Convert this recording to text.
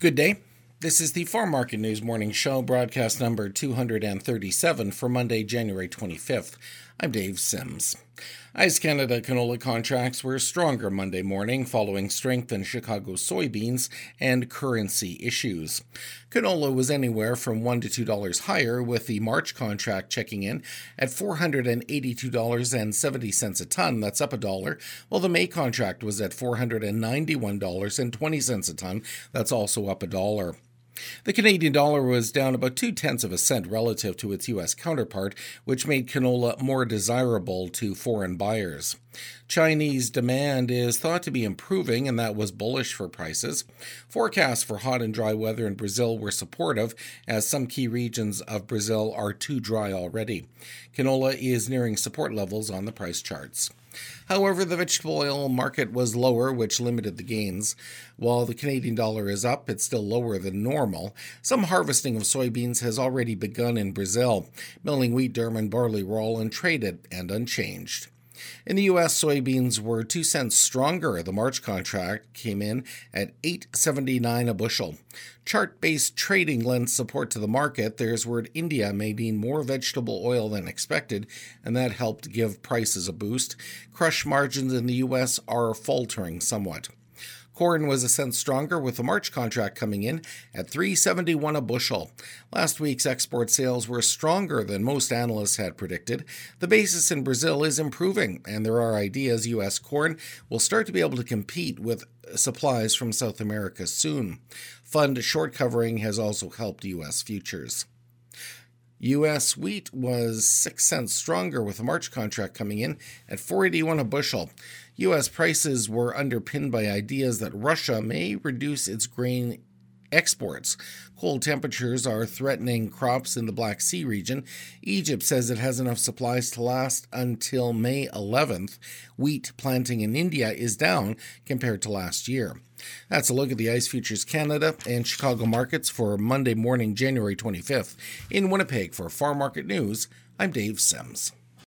Good day. This is the Farm Market News Morning Show, broadcast number 237 for Monday, January 25th. I'm Dave Sims. ICE Canada canola contracts were stronger Monday morning following strength in Chicago soybeans and currency issues. Canola was anywhere from $1 to $2 higher, with the March contract checking in at $482.70 a ton. That's up $1, while the May contract was at $491.20 a ton. That's also up $1. The Canadian dollar was down about 0.2 cents relative to its U.S. counterpart, which made canola more desirable to foreign buyers. Chinese demand is thought to be improving, and that was bullish for prices. Forecasts for hot and dry weather in Brazil were supportive, as some key regions of Brazil are too dry already. Canola is nearing support levels on the price charts. However, the vegetable oil market was lower, which limited the gains. While the Canadian dollar is up, it's still lower than normal. Some harvesting of soybeans has already begun in Brazil. Milling wheat, durum, and barley were all untraded and unchanged. In the U.S., soybeans were 2 cents stronger. The March contract came in at $8.79 a bushel. Chart-based trading lends support to the market. There's word India may need more vegetable oil than expected, and that helped give prices a boost. Crush margins in the U.S. are faltering somewhat. Corn was a cent stronger, with the March contract coming in at $3.71 a bushel. Last week's export sales were stronger than most analysts had predicted. The basis in Brazil is improving, and there are ideas U.S. corn will start to be able to compete with supplies from South America soon. Fund short covering has also helped U.S. futures. U.S. wheat was 6 cents stronger, with the March contract coming in at $4.81 a bushel. U.S. prices were underpinned by ideas that Russia may reduce its grain exports. Cold temperatures are threatening crops in the Black Sea region. Egypt says it has enough supplies to last until May 11th. Wheat planting in India is down compared to last year. That's a look at the ICE Futures Canada and Chicago markets for Monday morning, January 25th. In Winnipeg for Farm Market News, I'm Dave Sims.